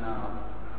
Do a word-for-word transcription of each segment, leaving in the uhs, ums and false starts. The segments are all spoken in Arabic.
التناقض.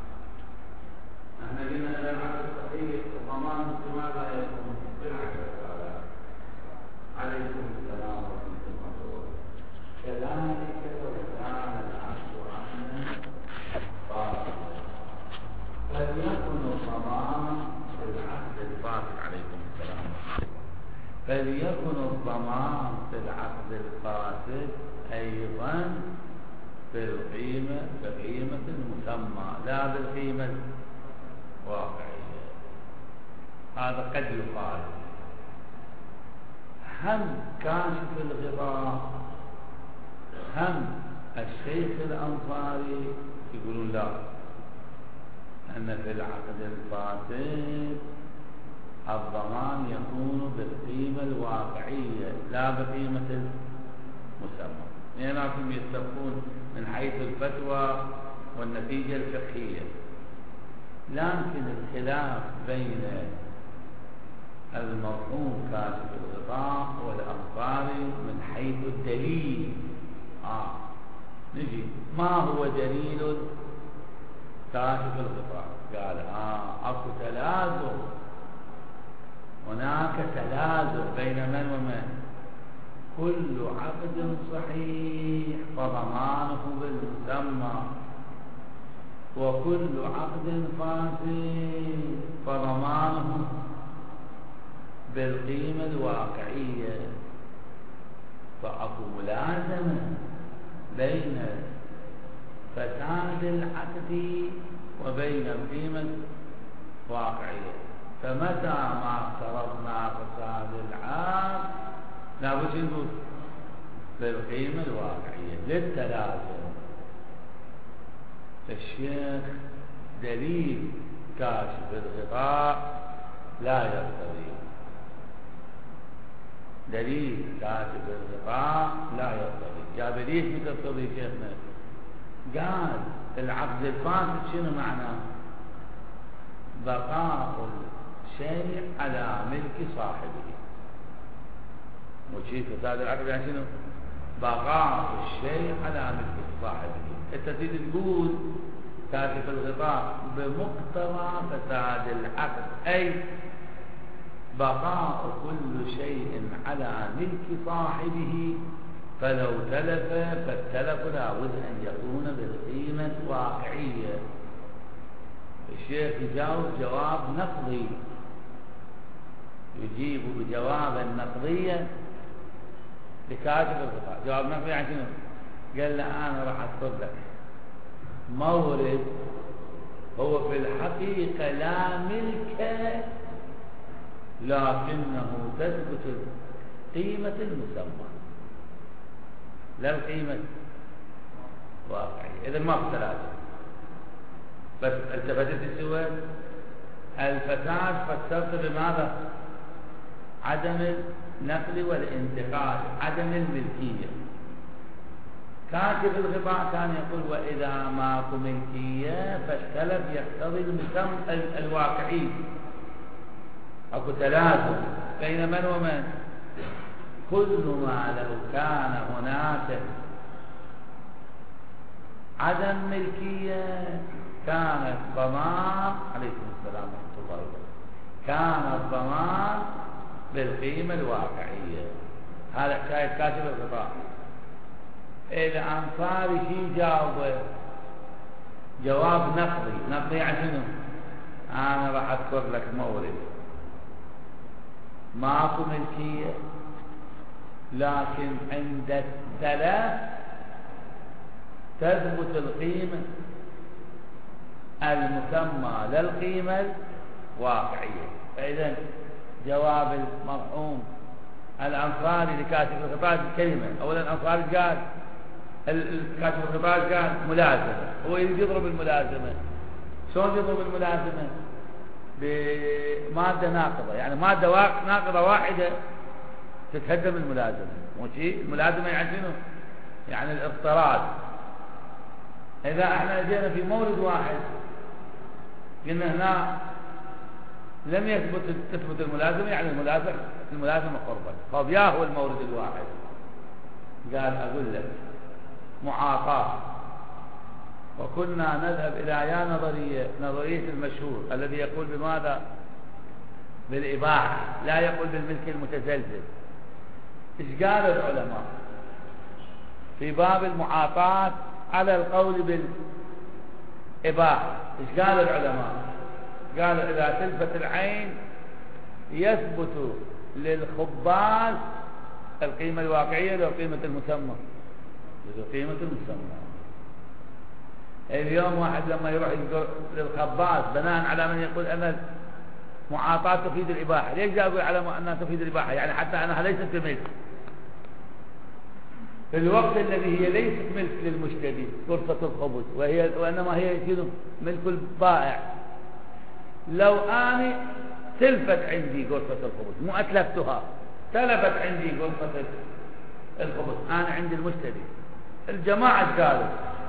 احنا قلنا ان العقد الصحيح ضمان لماذا يكون بالعكس عليكم السلام ورحمه الله. كذلك لو كان العقد عقدا باطلا فليكن الضمان في العقد الفاسد. عليكم السلام. فليكن الضمان في العقد الفاسد ايضا بالقيمة بقيمة المسمى لا بالقيمة الواقعية. هذا قد يقال هم كاشف الغطاء هم الشيخ الأنصاري يقولون لا، أن في العقد الفاسد الضمان يكون بالقيمة الواقعية لا بقيمة المسمى. لأنهم يتفقون من حيث الفتوى والنتيجة الفقهية، لكن الخلاف بين المرحوم كاشف الغطاء والأنصاري من حيث الدليل. آه. نجي ما هو دليل كاشف الغطاء؟ قال آه أكو تلازم، هناك تلازم بين من ومن؟ كل عقد صحيح فضمانه بالمسمى، وكل عقد فاسد فضمانه بالقيمة الواقعية. فأكو ملازمة بين فساد العقد وبين القيمة الواقعية. فمتى ما افترضنا فساد العقد لابد نقول بالقيمة الواقعية للتلازم. الشيخ دليل كاشف الغطاء لا يقتضي، دليل كاشف الغطاء لا يقتضي. جاب ليش ما تقتضي شيخنا؟ قال العقد الفاسد شنو معناه؟ بقاء الشيء على ملك صاحبه. وشيء فساد العقد يعني شنو؟ بقاء الشيء على ملك صاحبه. انت تريد تقول كاشف الغطاء بمقتضى فساد العقد، اي بقاء كل شيء على ملك صاحبه، فلو تلف فالتلف لابد ان يكون بالقيمة الواقعية. الشيخ يجاوب جواب نقضي، يجيب بجوابا نقضيا لكاتب الغطاء. جواب نقضي يعني شنو؟ قال له انا راح اذكر لك مورد هو في الحقيقة لا ملك، لكنه تثبت قيمة المسمى لا القيمة واقعية. إذا ما في ثلاثة، بس التفتت السؤال. الفساد فسرت بماذا؟ عدم النقل والانتقال، عدم الملكية. كاتب الغطاء كان يقول وإذا ماكو ملكية فالتلف يقتضي المسمى الواقعي. أكو تلازم بين من ومن؟ كل ما لو كان هناك عدم ملكية كان الضمان. عليكم السلام ورحمة الله وبركاته. كان الضمان بالقيمة الواقعية. هذا حكاية كاتب الغطاء. الأنصاري شي جاوبه؟ جواب نقضي. نقضي يعني شنو؟ أنا راح أذكر لك مورد ماكو ملكية، لكن عند الثلاث تثبت القيمة المسمى لا القيمة الواقعية. فإذا جواب المرحوم الأنصاري لكاتب الغطاء كلمة. أولا الأنصاري قال كاتب الغطاء قال ملازمة، هو يريد يضرب الملازمة. شلون يضرب الملازمة؟ بمادة ناقضة، يعني مادة ناقضة واحدة تتهدم الملازمة. وشي الملازمة يعني شنو؟ يعني الاضطراد. إذا احنا جينا في مورد واحد قلنا هنا لم يثبت تثبت الملازمة، يعني الملازمة الملازمة قربت. طب يا هو المورد الواحد؟ قال أقول لك معاطاة وكنا نذهب إلى يا نظرية نظرية المشهور الذي يقول بماذا؟ بالإباحة، لا يقول بالملك المتزلزل. إيش قال العلماء في باب المعاطاة على القول بالإباحة؟ إيش قال العلماء؟ قالوا إذا تلفت العين يثبت للخباز القيمة الواقعية للقيمة المسمى، للقيمة المسمى. اليوم واحد لما يروح للخباز بناء على من يقول أن المعاطاة تفيد الإباحة، ليش يقول على أنها تفيد الإباحة؟ يعني حتى أنها ليست بملك، في الوقت الذي هي ليست ملك للمشتري غرفة الخبز، وهي وإنما هي ملك البائع. لو أنا تلفت عندي غرفة الخبز، مو أتلفتها، تلفت عندي غرفة الخبز، أنا عندي المشتري. الجماعة قالوا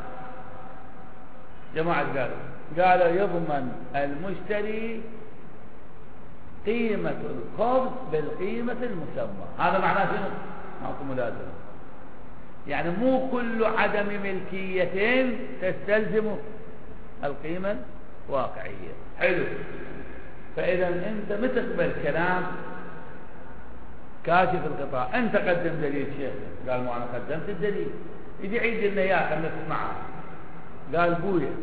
جماعة قالوا قالوا يضمن المشتري قيمة الخبز بالقيمة المسمى. هذا معناه شنو؟ ماكو ملازمة، يعني مو كل عدم ملكية تستلزم القيمة الواقعية. حلو. فإذا أنت ما تقبل كلام كاشف القطاع. أنت قدم دليل شيخ، قال مو أنا قدمت الدليل، يجي عيد لنا إياه خلنا نسمعه. قال بويا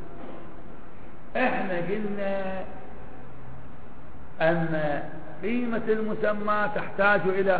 احنا قلنا أن قيمة المسمى تحتاج إلى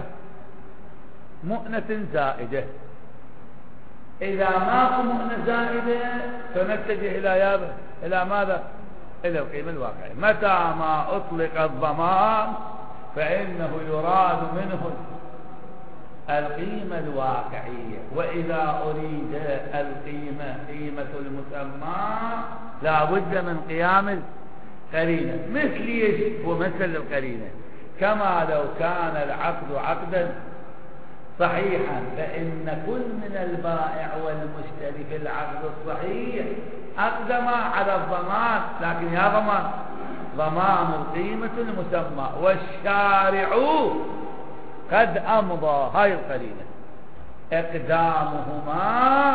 مؤنة زائدة، إذا ماكو مؤنة زائدة فنتجه إلى يابه إلى ماذا؟ إلى القيمة الواقعية. متى ما أطلق الضمان فإنه يراد منه القيمة الواقعية، وإذا أريد القيمة قيمة المسمى لا بد من قيام القرينة. مثل ايش؟ ومثل القرينة كما لو كان العقد عقدا صحيحا، فإن كل من البائع والمشتري في العقد الصحيح أقدم على الضمان، لكن يا ضمان ضمان القيمة المسمى، والشارع قد أمضى، هاي القرينة إقدامهما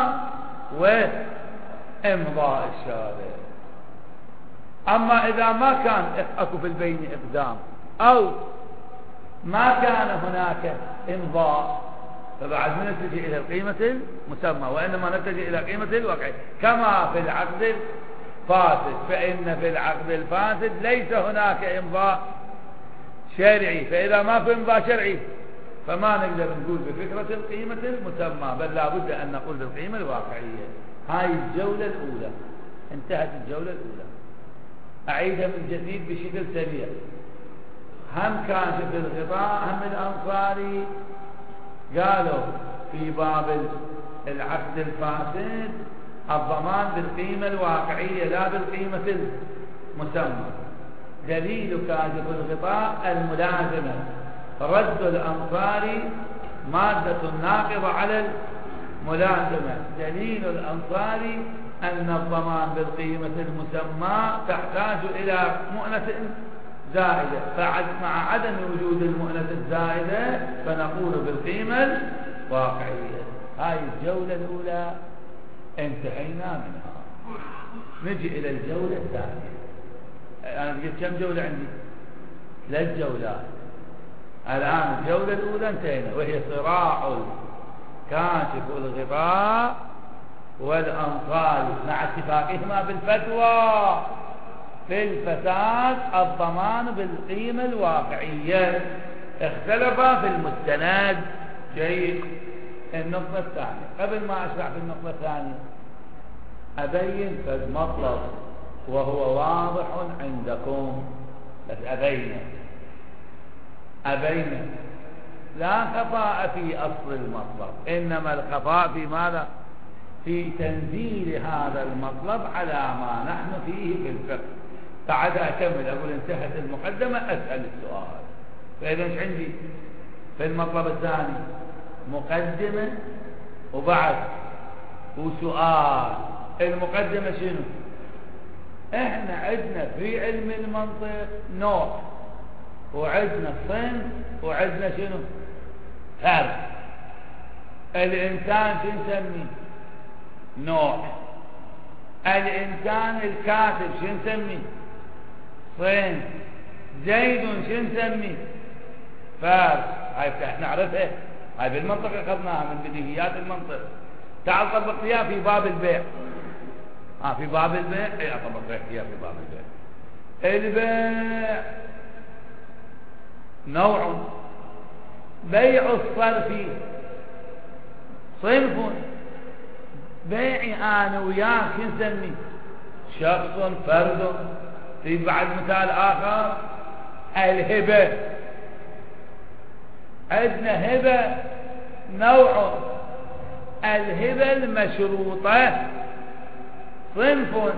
وإمضاء الشارع. أما إذا ما كان أكو في البين إقدام أو ما كان هناك إمضاء فبعد ما نتجه إلى القيمة المسمى، وإنما نتجه إلى قيمة الواقع كما في العقد الفاسد. فإن في العقد الفاسد ليس هناك إمضاء شرعي، فإذا ما في إمضاء شرعي فما نقدر نقول بفكرة القيمة المسمى، بل لا بد أن نقول بالقيمة الواقعية. هاي الجولة الأولى انتهت. الجولة الأولى أعيدها من جديد بشكل سريع. هم كاشف الغطاء هم الأنصاري قالوا في باب العقد الفاسد الضمان بالقيمة الواقعية لا بالقيمة المسمى. دليل كاشف الغطاء الملازمة، رد الأنصاري مادة ناقضة على الملازمة. دليل الأنصاري أن الضمان بالقيمة المسمى تحتاج إلى مؤنة زائدة، فمع عدم وجود المؤنة الزائدة فنقول بالقيمة الواقعية. هاي الجولة الأولى انتهينا منها. نجي إلى الجولة الثانية. أنا قلت كم جولة عندي؟ ثلاث جولات. الآن الجولة الأولى انتهينا، وهي صراع كاشف الغطاء والأنصاري مع اتفاقهما بالفتوى في الفساد الضمان بالقيمة الواقعية. اختلفا في المستند. جيد. النقطة الثانية، قبل ما أشرح في النقطة الثانية أبين فد مطلب وهو واضح عندكم، بس أبين أبين لا خفاء في أصل المطلب، إنما الخفاء في ماذا؟ في تنزيل هذا المطلب على ما نحن فيه في الفقه. بعد أكمل أقول انتهت المقدمة أسأل السؤال. فإذا ايش عندي في المطلب الثاني؟ مقدمة وبعد وسؤال. المقدمة شنو؟ احنا عندنا في علم المنطق نوع، وعندنا صنف، وعندنا شنو؟ فرق. الإنسان شو نسميه؟ نوع. الإنسان الكاتب شو نسميه؟ صين. زيد شو نسميه؟ فارس. هاي نعرفها، هاي بالمنطق أخذناها من بديهيات المنطق. تعال طبق فيها في باب البيع. ها آه في باب البيع، اي اطبق فيها في باب البيع. البيع نوع، بيع الصرف صنف، بيعي انا وياك نسميه شخص فرد. في بعد مثال اخر الهبه، عندنا هبه نوع، الهبه المشروطه صنف.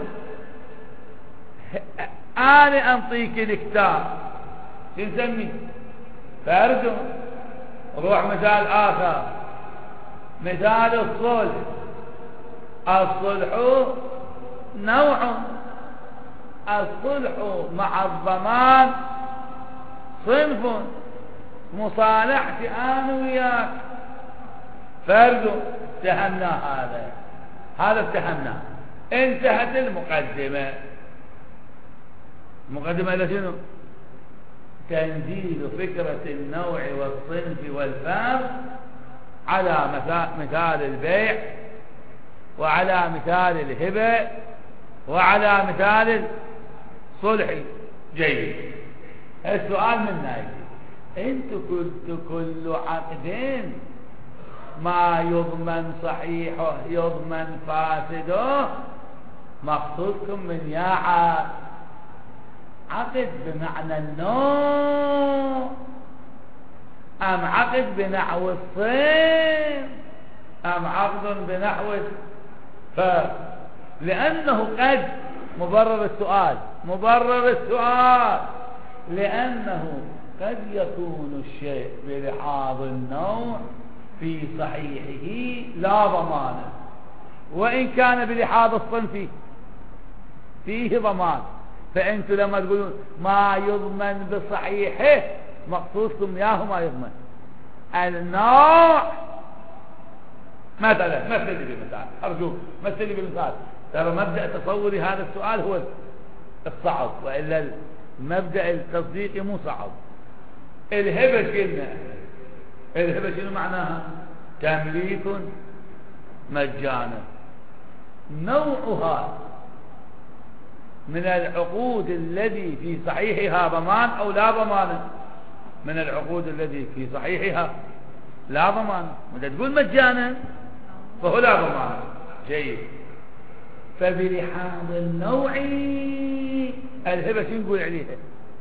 انا انطيك الكتاب شو نسميه؟ فرد. روح مثال اخر، مثال الصلح، الصلح نوع، الصلح مع الضمان صنف. مصالحتي انا وياك فرد. اتهمنا هذا هذا اتهمناه. انتهت المقدمة. مقدمة لشنو؟ تنزيل فكرة النوع والصنف والفرد على مثال البيع، وعلى مثال الهبة، وعلى مثال الصلح. جيد. السؤال من نايتي، انتو قلتوا كل عقدين ما يضمن صحيحه يضمن فاسده. مقصودكم من يا عقد، عقد بمعنى النوع ام عقد بنحو الصين ام عقد بنحو ف لانه قد مبرر السؤال مبرر السؤال لانه قد يكون الشيء بلحاظ النوع في صحيحه لا ضمان، وإن كان بلحاظ الصنف فيه ضمان. فأنتم لما تقولون ما يضمن بصحيحه مقصودكم ياه ما يضمن النوع. مثلا مثل لي بمثال، أرجوك مثل لي بمثال. ترى مبدأ تصوري هذا السؤال هو الصعب، وإلا المبدأ التصديقي مو صعب. الهبة قلنا الهبة شنو معناها؟ تمليك مجانا. نوعها من العقود الذي في صحيحها ضمان أو لا ضمان؟ من العقود الذي في صحيحها لا ضمان. وإذا تقول مجانا فهو لا ضمان. جيد. فبلحاظ النوع الهبة شو نقول عليها؟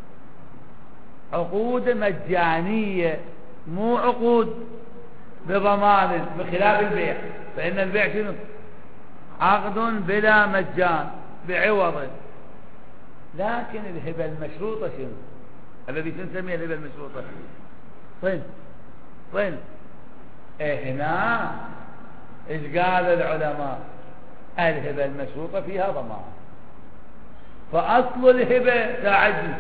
عقود مجانية، مو عقود بضمان، بخلاف البيع. فإن البيع شنو؟ عقد بلا مجان بعوض. لكن الهبة المشروطة شنو؟ الذي نسميه الهبة المشروطة صين صين. إيه هنا إيش قال العلماء؟ الهبة المشروطة فيها ضمان. فأصل الهبة ساعدني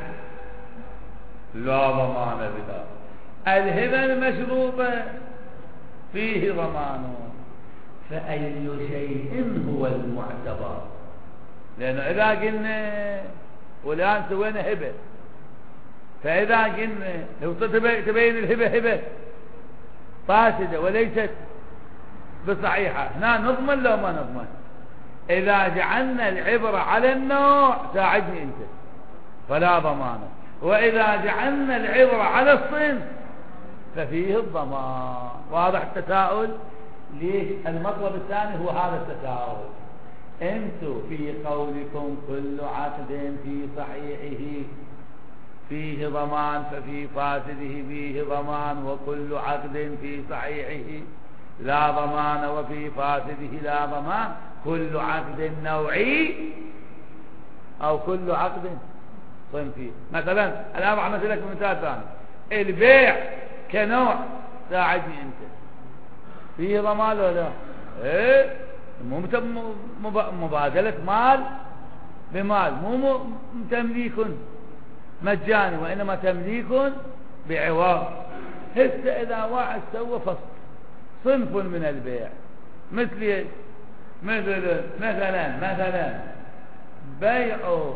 لا ضمان بها. الهبة المشروطة فيه ضمان. فأي شيء هو المعتبر؟ لأنه إذا قلنا والآن سوينا هبة، فإذا قلنا لو تبين الهبة هبة فاسدة وليست بصحيحة، هنا نضمن لو ما نضمن؟ إذا جعلنا العبرة على النوع ساعدني أنت فلا ضمان، وإذا جعلنا العبرة على الصنف ففيه الضمان. واضح التساؤل؟ ليش المطلب الثاني هو هذا التساؤل. انتم في قولكم كل عقد في صحيحه فيه ضمان ففي فاسده فيه ضمان، وكل عقد في صحيحه لا ضمان وفي فاسده لا ضمان. كل عقد نوعي او كل عقد صنفي. مثلا الان راح امثل لك بمثال ثاني. البيع كنوع ساعدني انت فيه ضمان ولا لا؟ ايه مو مبادلة مال بمال، مو تمليك مجاني وانما تمليك بعوض. هسه اذا واحد سوى فصل صنف من البيع مثل مثل مثلا مثلا بيع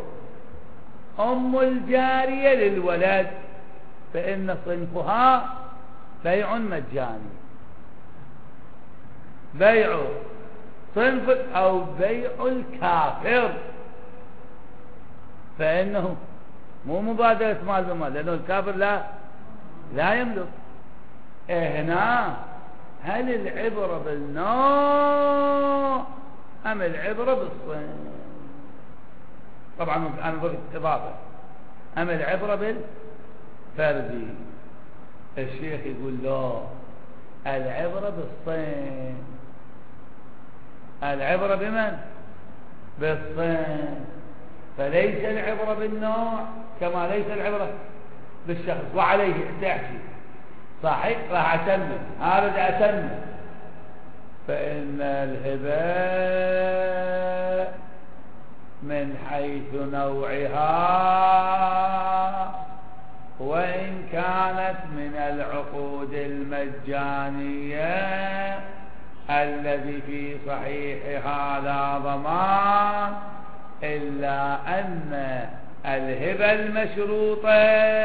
أم الجارية للولد فإن صنفها بيع مجاني. بيع صنف أو بيع الكافر فإنه مو مبادلة مال بمال، لأنه الكافر لا لا يملك. هنا هل العبرة بالنوع أم العبرة بالصنف؟ طبعا أنا ضفت إضافة، أم العبرة بالفردي؟ الشيخ يقول لا، العبرة بالصنف. العبرة بمن؟ بالصنف. فليس العبرة بالنوع كما ليس العبرة بالشخص. وعليه تحكي صحيح راح أتمم هذا أتمم. فإن الهبة من حيث نوعها وإن كانت من العقود المجانية الذي في صحيحها لا ضمان، إلا أن الهبة المشروطة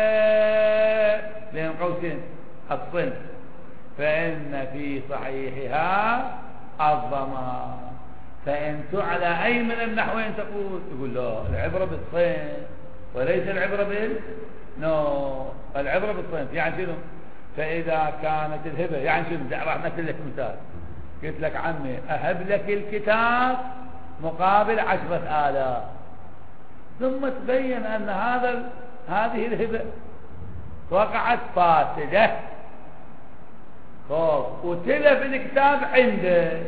بين قوسين الصنف فإن في صحيحها الضمان. فإن تعلى أي من النحوين تقول يقول لا، العبرة بالصنف وليس العبرة بال نو العبرة بالصنف. يعني شنو؟ فإذا كانت الهبة يعني شنو؟ راح نمثل لك مثال. قلت لك عمي أهب لك الكتاب مقابل عشرة آلاف، ثم تبين أن هذا هذه الهبة وقعت فاسدة، وتلف الكتاب عندك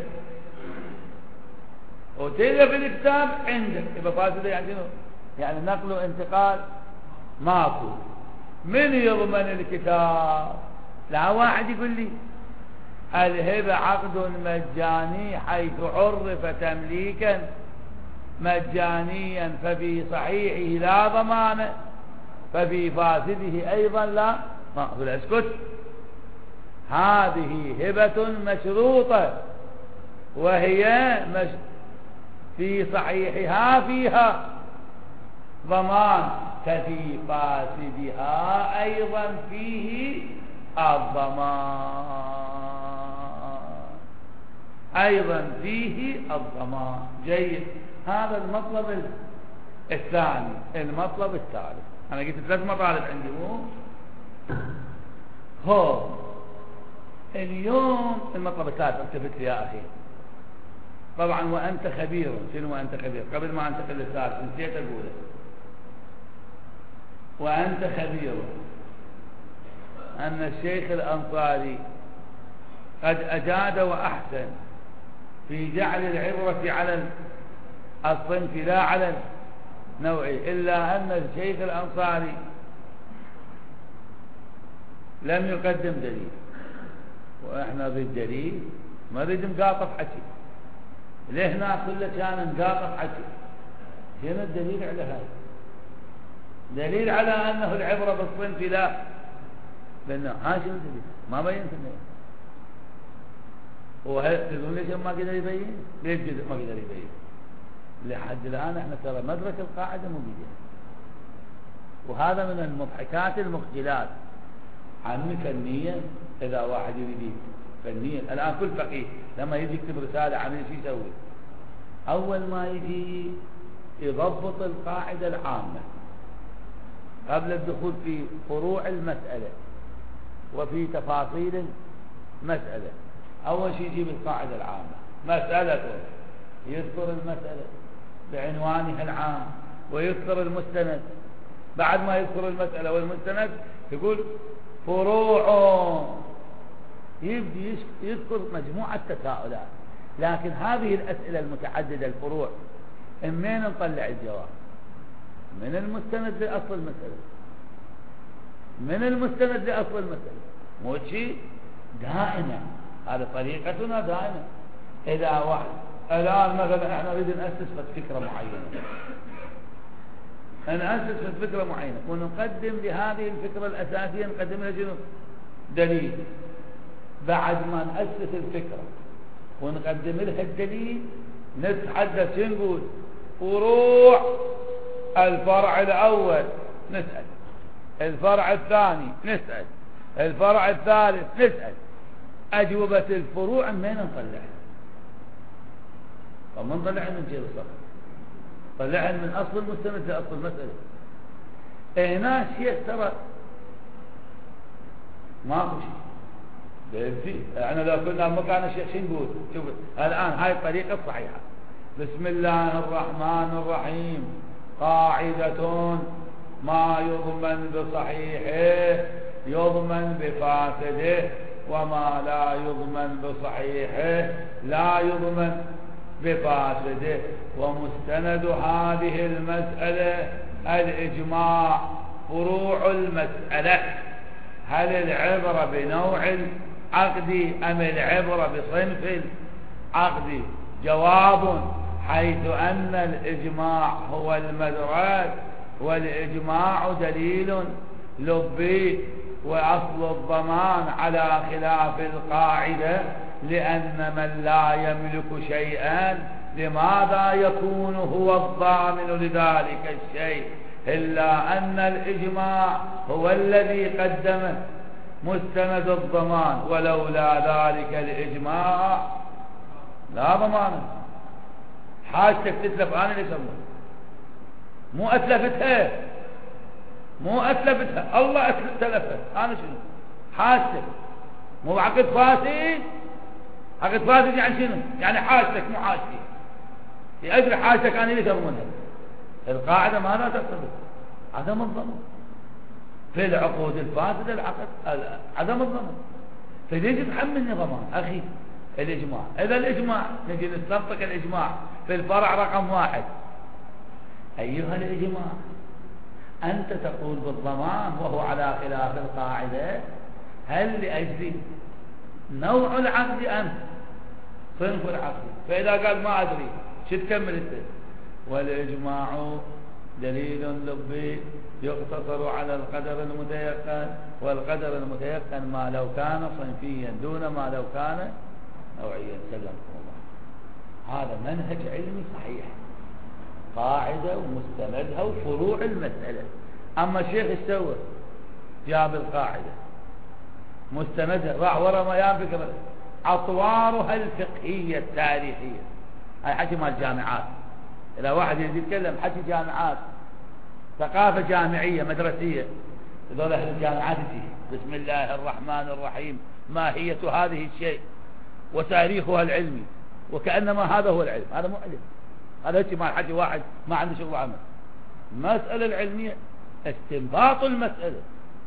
وتلف الكتاب عندك يبقى فاسدة. يعني شنو؟ يعني نقل وانتقال ماكو. من يضمن الكتاب؟ لا واحد يقول لي الهبة عقد مجاني حيث عرف تمليكا مجانيا ففي صحيحه لا ضمان ففي فاسده أيضا لا. ما أقول اسكت. هذه هبة مشروطة وهي مش في صحيحها فيها ضمان ففي فاسدها أيضا فيه الضمان أيضا فيه الضمان. جيد. هذا المطلب الثاني. المطلب الثالث أنا قلت ثلاث مطالب عندي مو هو اليوم. المطلب الثالث التفت يا أخي طبعا وأنت خبير. شنو وأنت خبير؟ قبل ما أنتقل للثالث نسيت أقوله. وأنت خبير أن الشيخ الأنصاري قد أجاد وأحسن في جعل العبرة على الصنف لا على النوع، إلا أن الشيخ الأنصاري لم يقدم دليل، وإحنا بالدليل ما نريد نقاطف حكي. لهنا كل كان نقاطف حكي. هنا الدليل على هذا، دليل على أنه العبرة بالصنف لا لأنه ها شنو الدليل؟ ما بين في النهاية. وهل تقول ليش ما قدر يبين؟ ليش ما قدر يبين؟ لحد الآن احنا ترى مدرك القاعدة موجودة. وهذا من المضحكات المخجلات. عني فنيا إذا واحد يريد فنيا الآن كل فقيه لما يجي يكتب رسالة عن شو يسوي؟ أول ما يجي يضبط القاعدة العامة قبل الدخول في فروع المسألة وفي تفاصيل المسألة. أول شيء يجيب القاعدة العامة مسألة، يذكر المسألة بعنوانها العام ويذكر المستند. بعد ما يذكر المسألة والمستند يقول فروع، يبدي يذكر مجموعة تساؤلات. لكن هذه الأسئلة المتعددة الفروع منين نطلع الجواب؟ من المستند لأصل المسألة، من المستند لأصل المسألة. مو شيء دائما، هذه طريقتنا دائما. إذا واحد الآن مثلا احنا نريد نأسس فكرة معينة، نأسس فكرة معينة ونقدم لهذه الفكرة الأساسية نقدم لها شنو؟ دليل. بعد ما نأسس الفكرة ونقدم لها الدليل نتحدث شو نقول؟ فروع الفرع الأول نسأل، الفرع الثاني نسأل، الفرع الثالث نسأل. أجوبة الفروع من نطلعها؟ طب ما نطلعها من جهة الصف، طلعها من أصل المستند لأصل المسألة. هنا شيء ترى ماكو شيء بيبتي. احنا لو كنا مكان الشيخ شو نقول؟ شوف الآن هاي الطريقة الصحيحة. بسم الله الرحمن الرحيم. قاعدة ما يضمن بصحيحه يضمن بفاسده، وما لا يضمن بصحيحه لا يضمن بفاسده. ومستند هذه المسألة الإجماع. فروع المسألة: هل العبرة بنوع العقد أم العبرة بصنف العقد؟ جواب: حيث أن الإجماع هو المدرك، والإجماع دليل لبي، وأصل الضمان على خلاف القاعدة، لأن من لا يملك شيئا لماذا يكون هو الضامن لذلك الشيء؟ إلا أن الإجماع هو الذي قدم مستند الضمان، ولولا ذلك الإجماع لا ضمان. حاجتك تتلف، أنا اللي أسوي، مو أتلفتها، مو أتلفتها، الله أتلفت. أنا شنو حاجتك؟ مو عقد فاسد. عقد فاسد يعني شنو؟ يعني حاجتك مو حاجتي. لأجل حاجتك أنا اللي أضمنها. القاعدة ما لا تقتضي عدم الضمان في العقود الفاسدة، العقد عدم الضمان. فليش تحملني ضمان أخي؟ الإجماع. إذا الإجماع نجي نستنطق الإجماع في الفرع رقم واحد. أيها الإجماع، أنت تقول بالضمان وهو على خلاف القاعدة. هل لأجل نوع العقد أم صنف العقد؟ فإذا قال ما أدري، شو تكمل انت؟ والإجماع دليل لبي يقتصر على القدر المتيقن، والقدر المتيقن ما لو كان صنفيا دون ما لو كان نوعيا. سلمكم الله. هذا منهج علمي صحيح، قاعدة ومستندها وفروع المسألة. أما الشيخ السوى جاب القاعدة مستندها راح ورا ما ينفق أطوارها الفقهية التاريخية. هاي حكي مال الجامعات. إذا واحد يجي يتكلم حكي جامعات، ثقافة جامعية مدرسية، هذول أهل الجامعات يجي بسم الله الرحمن الرحيم ماهية هذه الشيء وتاريخها العلمي، وكأنما هذا هو العلم. هذا مو علم، هذا هيك مال حكي واحد ما عنده شغل عمل. المسألة العلمية استنباط المسألة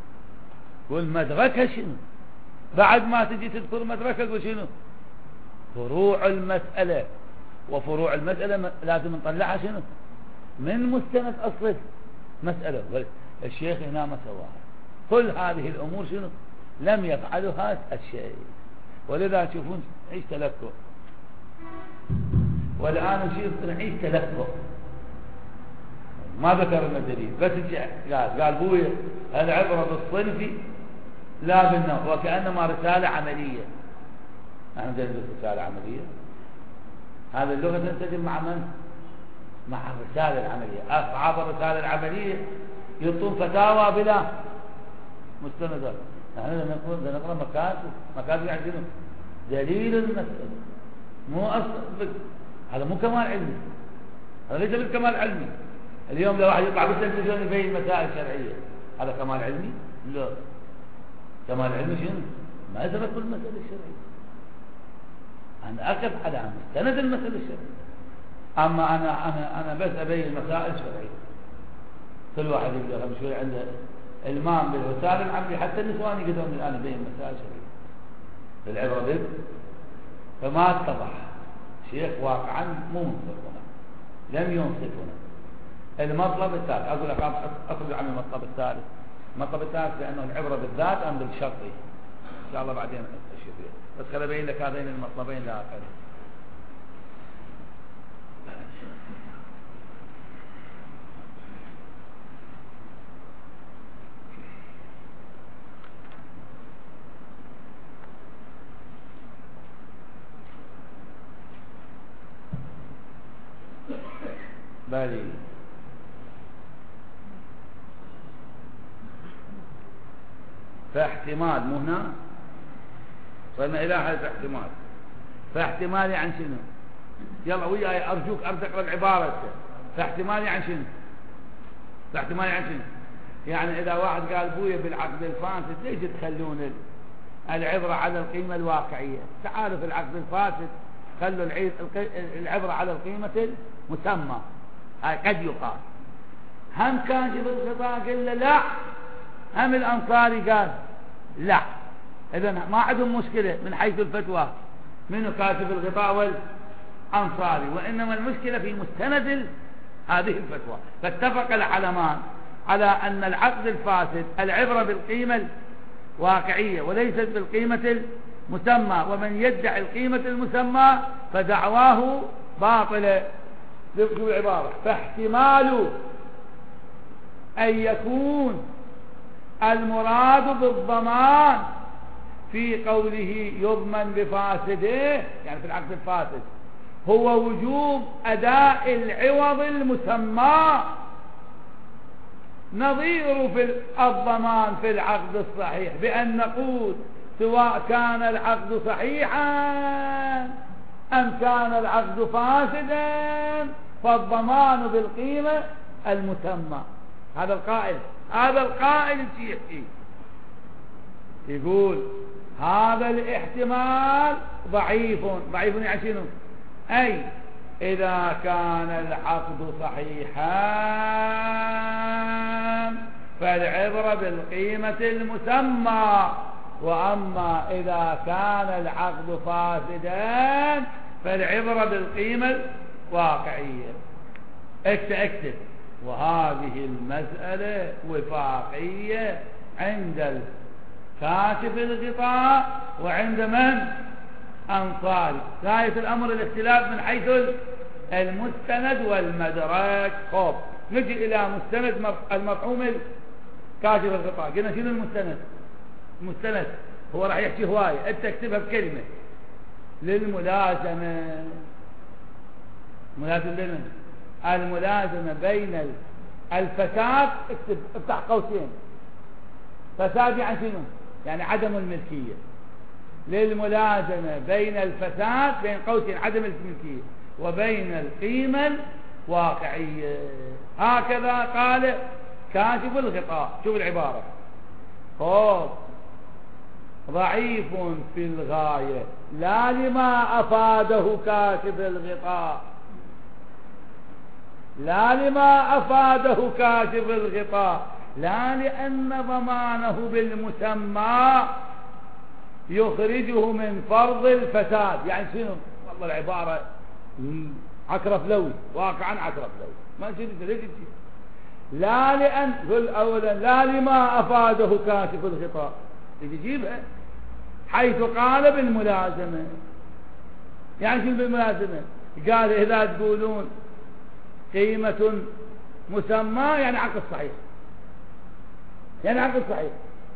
والمدركة شنو. بعد ما تجي تذكر مدركة تقول شنو؟ فروع المسألة. وفروع المسألة لازم نطلعها شنو؟ من مستند أصل مسألة. الشيخ هنا ما سواها. كل هذه الأمور شنو؟ لم يفعلها الشيء. ولذا تشوفون عيش تلكؤ، والآن نشير نعيش تلكؤ. ما ذكرنا الدليل، بس قال قال بويا العبرة بالصنف لا بالنوع، وكأنما رسالة عملية. نحن ندرس رسالة عملية. هذا اللغة تنسجم مع من؟ مع الرسالة العملية. أصحاب الرسالة العملية يعطون فتاوى بلا مستندات. نحن نقول نقرأ مكاتب. مكاتب يعني شنو؟ دليل المسألة، مو أصل. هذا مو كمال علمي، هذا ليس بالكمال علمي. اليوم لو واحد يطلع بالتلفزيون يبين مسائل شرعية، هذا كمال علمي؟ لا. كمال علمي شنو؟ ما أدرك المسألة الشرعية. أنا أقف على مستند المسألة الشرعية. أما أنا أنا أنا بس أبين مسائل شرعية. كل واحد يقدر شوي عنده المام بالرسالة العملية. حتى النسوان يقدرون الآن يبين مسائل شرعية بالعبرة به. فما اتضح شيخ واقعا مو منصفنا، لم ينصفنا. المطلب الثالث أقول لك أخرج عن المطلب الثالث. المطلب الثالث لأنه العبرة بالذات أم بالشرطي. إن شاء الله بعدين أشير فيه، بس خلي أبين لك هذين المطلبين لا أقل. بلي. فاحتمال مو هنا صرنا إلى هذا احتمال. فاحتمال يعني شنو؟ يلا وياي أرجوك أرجع اقرأ العبارة. فاحتمال يعني شنو؟ فاحتمال يعني شنو؟ يعني إذا واحد قال بويا بالعقد الفاسد ليش تخلون العبرة على القيمة الواقعية؟ تعالوا في العقد الفاسد خلوا العبرة على القيمة المسمى. هاي قد يقال. هم كاشف الغطاء قال لا، هم الأنصاري قال لا. إذن ما عندهم مشكلة من حيث الفتوى منه كاشف الغطاء والأنصاري، وإنما المشكلة في مستند هذه الفتوى. فاتفق العلمان على أن العقد الفاسد العبرة بالقيمة الواقعية وليست بالقيمة المسمى، ومن يدعي القيمة المسمى فدعواه باطلة. ذكروا العبارة. فاحتمال أن يكون المراد بالضمان في قوله يضمن بفاسده، يعني في العقد الفاسد، هو وجوب أداء العوض المسمى، نظير في الضمان في العقد الصحيح، بأن نقول سواء كان العقد صحيحا أم كان العقد فاسدا فالضمان بالقيمة المسمى. هذا القائل هذا القائل يحكي يقول هذا الاحتمال ضعيف. ضعيف يعني شنو؟ أي إذا كان العقد صحيحا فالعبرة بالقيمة المسمى، وأما إذا كان العقد فاسدا فالعبرة بالقيمة الواقعية. اكتب اكتب. وهذه المسألة وفاقية عند كاشف الغطاء وعند من؟ أنصاري. غاية الأمر الاختلاف من حيث المستند والمدرك. خب نجي إلى مستند المفهوم كاشف الغطاء. قلنا شنو المستند؟ المستند هو راح يحكي هواية، أنت اكتبها بكلمة. للملازمة. ملازم لمن؟ الملازمة بين الفساد. اكتب افتح قوسين. فساد يعني شنو؟ يعني عدم الملكية. للملازمة بين الفساد بين قوسين عدم الملكية وبين القيمة الواقعية. هكذا قال كاشف الغطاء. شوف العبارة. خوف ضعيف في الغاية لا لما أفاده كاشف الغطاء لا لما أفاده كاشف الغطاء لا لأن ضمانه بالمسمى يخرجه من فرض الفساد. يعني شنو؟ والله العبارة عكرف لوي، واقعا عكرف لوي. ما شنو ليش لا لأن أولا لا لما أفاده كاشف الغطاء يجيبها حيث قال بالملازمة. يعني شنو بالملازمة؟ قال إذا تقولون قيمة مسمى يعني عقد صحيح، يعني عقد صحيح،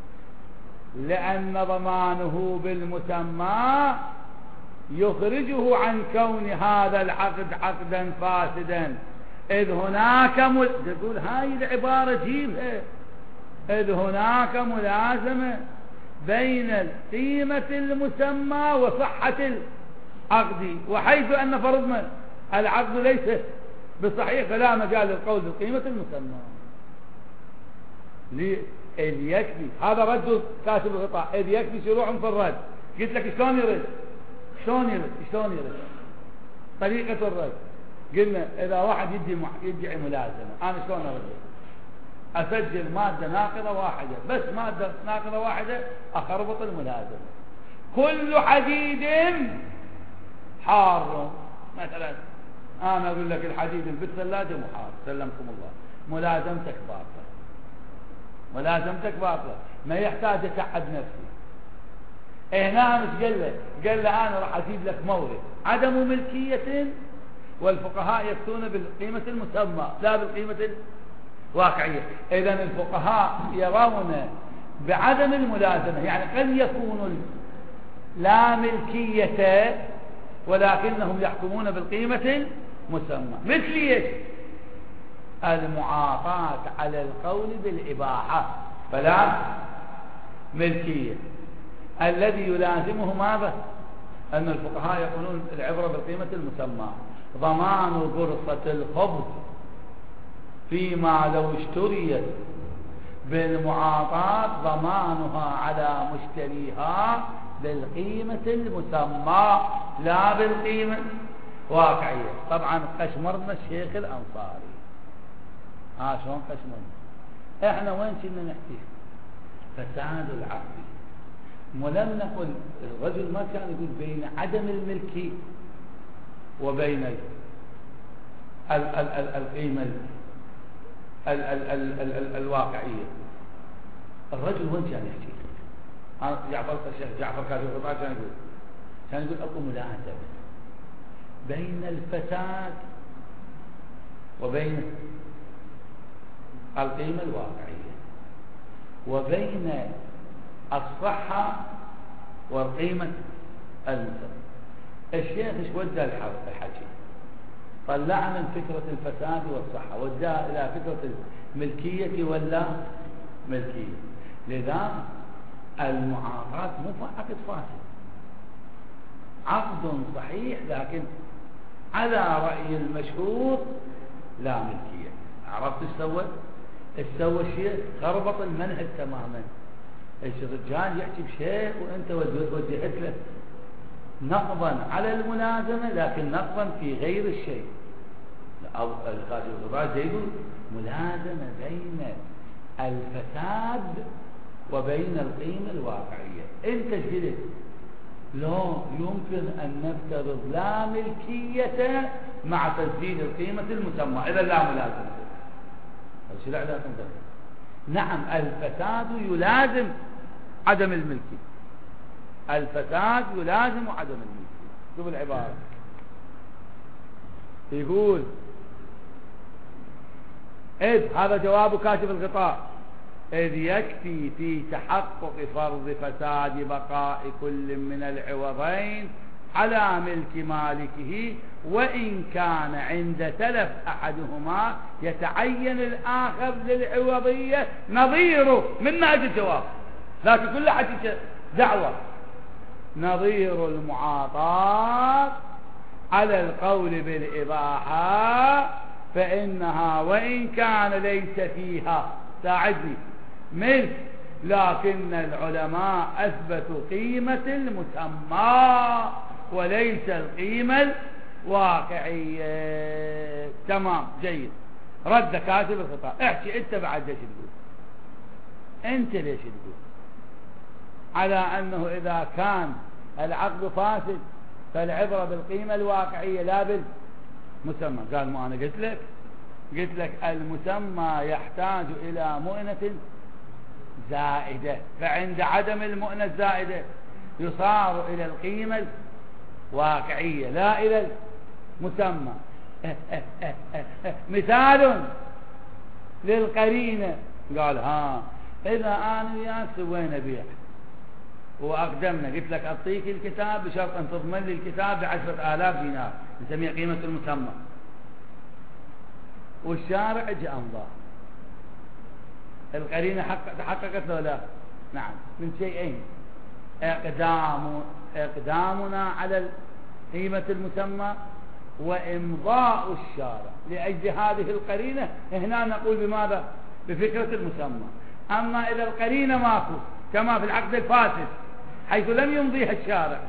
لأن ضمانه بالمسمى يخرجه عن كون هذا العقد عقدا فاسدا. إذ هناك مل... تقول هاي العبارة جيبها. إذ هناك ملازمة بين القيمة المسمى وصحة العقد، وحيث أن فرضنا العقد ليس بصحيح فلا مجال للقول بالقيمة المسمى. إذ يكفي هذا رد كاشف الغطاء. إذ يكفي شروع في الرد. قلت لك شلون يرد؟ شلون يرد؟ شلون يرد؟ طريقة الرد. قلنا إذا واحد يدعي يدعي ملازمة، أنا شلون أرد؟ أسجل مادة ناقضة واحدة، بس مادة ناقضة واحدة أخربط الملازمة. كل حديد حار. مثلا أنا أقول لك الحديد اللي بالثلاجة محار، سلمكم الله، ملازمتك باطلة. ملازمتك باطلة، ما يحتاج أتعب نفسي. هنا مش قال له قال له أنا راح أجيب لك مورد عدم ملكية، والفقهاء يفتون بالقيمة المسمى لا بالقيمة الواقعية. إذن الفقهاء يرون بعدم الملازمة، يعني قد يكون لا ملكية ولكنهم يحكمون بالقيمة المسمى. مثل ايش؟ المعاطاة على القول بالإباحة فلا ملكية. الذي يلازمه ماذا؟ أن الفقهاء يقولون العبرة بالقيمة المسمى، ضمان غرفة الخبز فيما لو اشتريت بالمعاطاة ضمانها على مشتريها بالقيمة المسمى لا بالقيمة واقعية. طبعا قشمرنا الشيخ الأنصاري. ها شلون قشمرنا؟ احنا وين كنا نحكي؟ فساد العقل. ولم نقل الرجل ما كان يقول بين عدم الملك وبين ال ال ال ال القيمة ال ال ال ال ال الواقعية. الرجل وين كان يحكي؟ جعفر الشيخ جعفر كان يقول كان يقول كان يقول اكو ملازمة بين الفساد وبين القيمة الواقعية وبين الصحة والقيمة المسمى. الشيخ ايش ودى الحكي؟ طلعنا من فكرة الفساد والصحة وداه إلى فكرة الملكية ولا ملكية. لذا المعاطاة مو عقد فاسد، عقد صحيح لكن على رأي المشهور لا ملكية. عرفت ايش سوى؟ ايش سوى الشيء؟ خربط المنهج تماما. ايش الرجال يحكي بشيء وانت وجهت له نقضا على الملازمة لكن نقضا في غير الشيء. أو الخارج يقول ملازمة بين الفساد وبين القيمة الواقعية. انت جلت لا يمكن ان نفترض لا ملكية مع تسديد القيمة المسمى اذا لا ملازمة. هذا لا لا تنتظر. نعم الفساد يلازم عدم الملكية، الفساد يلازم عدم الملكية. شوف العبارة يقول إذ هذا جواب كاشف الغطاء إذ يكفي في تحقق فرض فساد بقاء كل من العوضين على ملك مالكه وإن كان عند تلف أحدهما يتعين الآخر للعوضية نظيره من نهج الجواب. لكن كل حديث دعوة نظير المعاطاة على القول بالإباحة فإنها وإن كان ليس فيها ساعدني ملك لكن العلماء أثبتوا قيمة المسمى وليس القيمة الواقعية. تمام جيد. رد كاتب الخطاب. احكي انت بعد ليش تقول؟ انت ليش تقول على انه اذا كان العقد فاسد فالعبرة بالقيمة الواقعية لا بالمسمى؟ قال ما انا قلت لك قلت لك المسمى يحتاج الى مؤنة زائدة، فعند عدم المؤنة الزائدة يصار الى القيمة الواقعية لا الى المسمى. مثال للقرينة قال ها اذا انا وياك سوينا بيع واقدمنا قلت لك اعطيك الكتاب بشرط ان تضمن لي الكتاب بعشرة الاف دينار نسميه قيمة المسمى، والشارع جاء امضى القرينة تحققت له لا؟ نعم. من شيئين اقدام اقدامنا على قيمة المسمى وامضاء الشارع لاجل هذه القرينة. هنا نقول بماذا؟ بفكرة المسمى. اما اذا القرينة ماكو كما في العقد الفاسد حيث لم يمضيها الشارع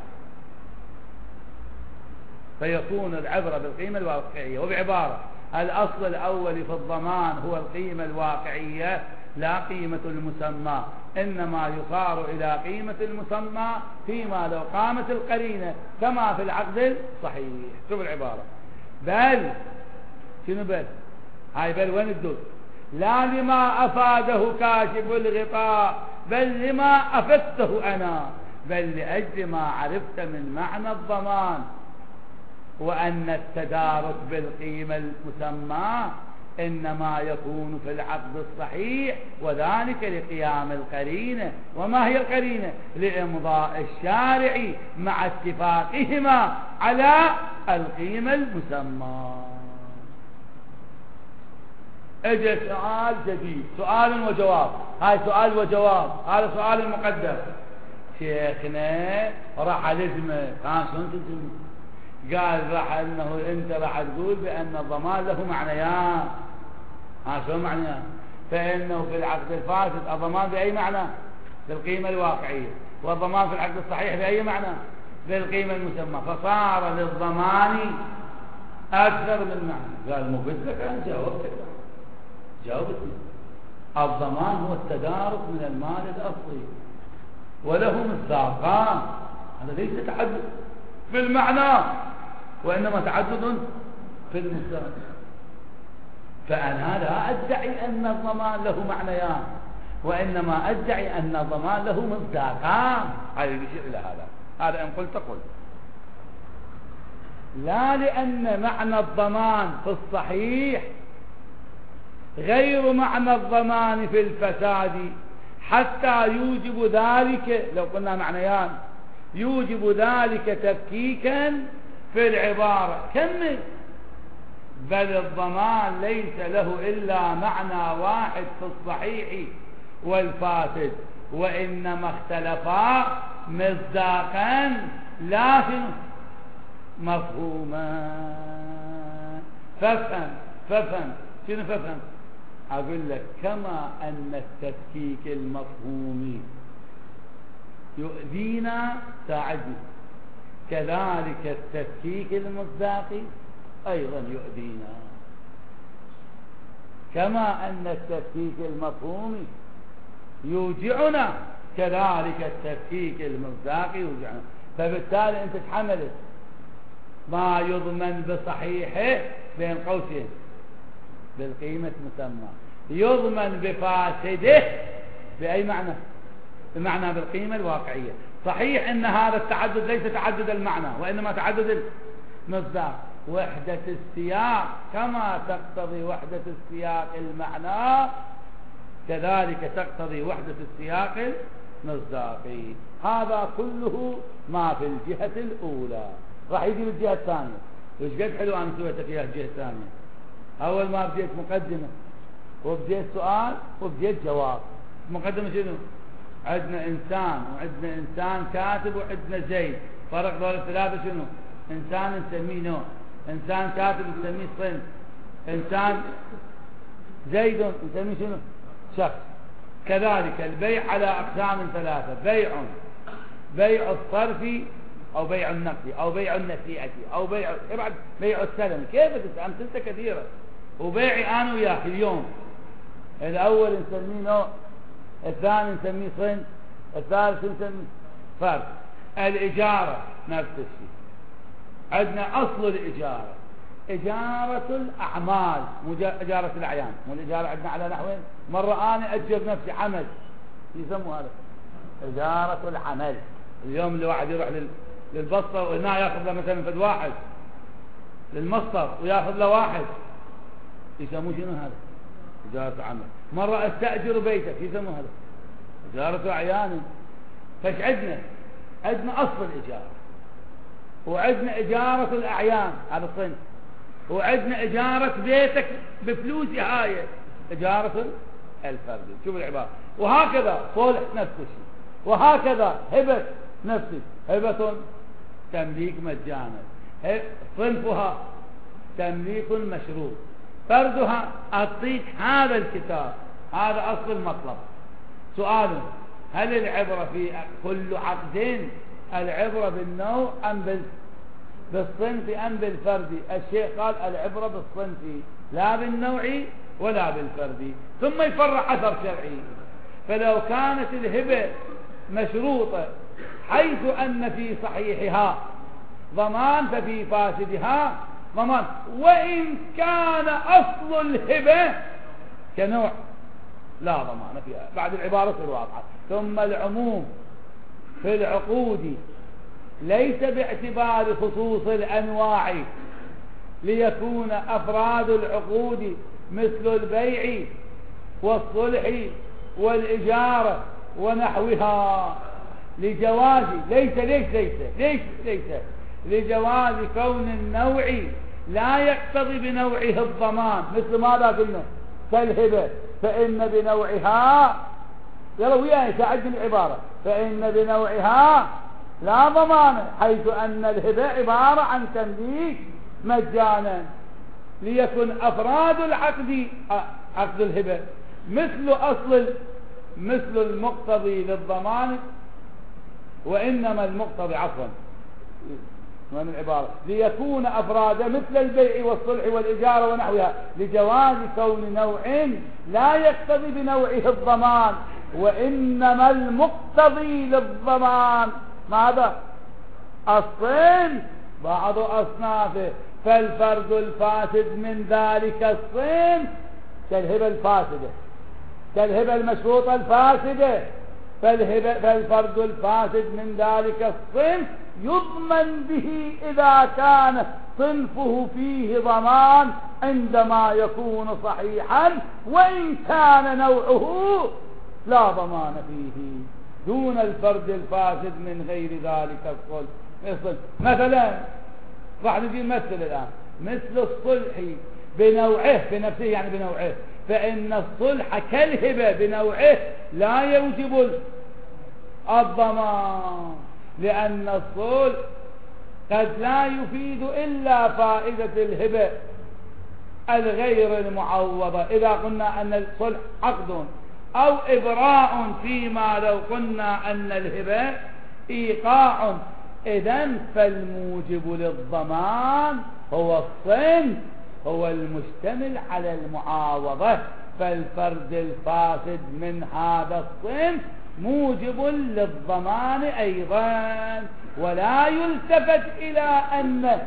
فيكون العبرة بالقيمة الواقعية. وبعبارة الأصل الأول في الضمان هو القيمة الواقعية لا قيمة المسمى، إنما يصار إلى قيمة المسمى فيما لو قامت القرينة كما في العقد الصحيح. شوف العبارة بل شنو بل؟ هاي بل وين الدل؟ لا لما أفاده كاشف الغطاء بل لما أفدته أنا، بل لأجل ما عرفت من معنى الضمان وأن التدارك بالقيمة المسمى إنما يكون في العقد الصحيح وذلك لقيام القرينة. وما هي القرينة؟ لإمضاء الشارع مع اتفاقهما على القيمة المسمى. اجى سؤال جديد، سؤال وجواب، هاي سؤال وجواب، هذا سؤال المقدم. شيخنا راح لزمه، كان شلون تلزمه؟ قال راح انه انت راح تقول بان الضمان له معنيان. ها شلون معنيان؟ فانه في العقد الفاسد الضمان باي معنى؟ بالقيمه الواقعيه، والضمان في العقد الصحيح باي معنى؟ بالقيمه المسمى، فصار للضمان اكثر من معنى. قال مو قلت لك انا جاوبتك، جاوبتني. الضمان هو التدارك من المال الاصلي وله مصداقان، هذا ليس تعدد في المعنى وانما تعدد في المصداق. فانا لا ادعي ان الضمان له معنيان، وانما ادعي ان الضمان له مصداقان. هذا يشير الى هذا. هذا ان قلت قل لا، لان معنى الضمان في الصحيح غير معنى الضمان في الفساد، حتى يوجب ذلك، لو قلنا معنيان، يوجب ذلك تفكيكا في العبارة. كمل. بل الضمان ليس له إلا معنى واحد في الصحيح والفاسد، وإنما اختلفا مصداقا لا مفهوما. فافهم فافهم شنو فافهم؟ أقول لك كما أن التفكيك المفهومي يؤذينا تعدي، كذلك التفكيك المصداقي أيضا يؤذينا. كما أن التفكيك المفهومي يوجعنا، كذلك التفكيك المصداقي يوجعنا. فبالتالي أنت تحملت ما يضمن بصحيحه بين قوسين بالقيمة مسمى، يضمن بفاسده بأي معنى؟ بمعنى بالقيمة الواقعية. صحيح أن هذا التعدد ليس تعدد المعنى وإنما تعدد المصداق. وحدة السياق كما تقتضي وحدة السياق المعنى، كذلك تقتضي وحدة السياق المصداقي. هذا كله ما في الجهة الأولى. راح يجي بالجهة الثانية. وش قد حلو أنا سويت فيها الجهة الثانية؟ أول ما بديت مقدمة وبديت سؤال وبديت جواب. مقدمة شنو؟ عندنا إنسان وعندنا إنسان كاتب وعندنا زيد. فرق دول الثلاثة شنو؟ إنسان نسميه نوع، إنسان كاتب نسميه صنف، إنسان زيد نسميه شنو؟ شخص. كذلك البيع على أقسام ثلاثة: بيع بيع الصرف أو بيع النقد أو بيع النسيئة أو بيع بيع السلم. كيف أمثلة كثيرة. وبيعي أنا وياك اليوم، الأول نسميه نوع، الثاني نسميه صنف، الثالث نسميه فرق. الإجارة نفس الشيء. عندنا أصل الإجارة إجارة الأعمال، مو إجارة الأعيان. مو الإجارة عندنا على نحوين. مرة أنا أجر نفسي عمل يسموا هذا إجارة العمل. اليوم اللي واحد يروح للبسطة وهنا ياخذ له مثلا فد واحد للمسطر وياخذ له واحد، يسموه شنو هذا؟ إجارة عمل. مرة استأجر بيتك يسموه هذا إجارة أعيان. فايش عندنا؟ عندنا أصل الإجارة، وعندنا إجارة الأعيان هذا صنف، وعندنا إجارة بيتك بفلوسي هاي إجارة الفرد. شوف العبارة. وهكذا صلح نفس الشيء، وهكذا هبة نفس الشيء. هبة تمليك مجانا، صنفها تمليك مشروط، فردها أعطيك هذا الكتاب. هذا أصل المطلب. سؤال: هل العبرة في كل عقد العبرة بالنوع أم بالصنف أم بالفرد؟ الشيخ قال العبرة بالصنف لا بالنوع ولا بالفرد. ثم يفرع أثر شرعي. فلو كانت الهبة مشروطة حيث أن في صحيحها ضمان ففي فاسدها ضمان، وإن كان أصل الهبة كنوع لا ضمان فيها. بعد العبارة الواضحة. ثم العموم في العقود ليس باعتبار خصوص الأنواع، ليكون أفراد العقود مثل البيع والصلح والإجارة ونحوها لجواز ليس ليس ليس ليس ليس لجواز كون النوع لا يقتضي بنوعه الضمان. مثل ماذا قلنا؟ كالهبة فإن بنوعها، يلا وياي تعدل العبارة، فإن بنوعها لا ضمان، حيث أن الهبة عبارة عن تمليك مجانا، ليكن أفراد العقد عقد الهبة مثل أصل مثل المقتضي للضمان، وإنما المقتضي عفوا من العبارة ليكون أفراد مثل البيع والصلح والإجارة ونحوها، لجواز كون نوع لا يقتضي بنوعه الضمان، وإنما المقتضي للضمان ماذا؟ الصنف بعض أصنافه، فالفرد الفاسد من ذلك الصنف كالهبة الفاسدة، كالهبة المشروطة الفاسدة، فالهبة فالفرد الفاسد من ذلك الصنف يضمن به إذا كان صنفه فيه ضمان عندما يكون صحيحا، وإن كان نوعه لا ضمان فيه، دون الفرد الفاسد من غير ذلك الصنف. مثلا راح نجي نمثل الآن مثل الصلح بنوعه بنفسه، يعني بنوعه، فإن الصلح كالهبة بنوعه لا يوجب الضمان، لأن الصلح قد لا يفيد إلا فائدة الهبة الغير المعوضة، إذا قلنا أن الصلح عقد أو إبراء، فيما لو قلنا أن الهبة إيقاع، إذن فالموجب للضمان هو الصنف، هو المشتمل على المعاوضة، فالفرد الفاسد من هذا الصنف موجب للضمان أيضا. ولا يلتفت إلى أن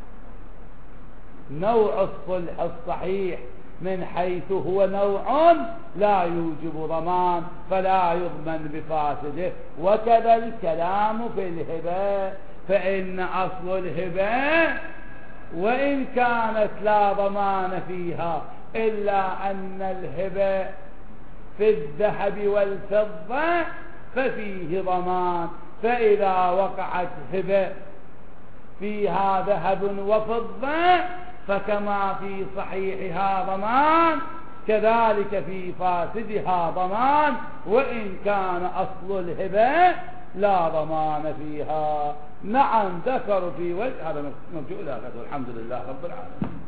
نوع الصلح الصحيح من حيث هو نوع لا يوجب ضمان فلا يضمن بفاسده، وكذا الكلام في الهبة، فإن أصل الهبة وإن كانت لا ضمان فيها إلا أن الهبة في الذهب والفضة ففيه ضمان، فإذا وقعت هبة فيها ذهب وفضة فكما في صحيحها ضمان كذلك في فاسدها ضمان، وإن كان أصل الهبة لا ضمان فيها. نعم ذكروا في وجه هذا مرجوع له، والحمد لله رب العالمين.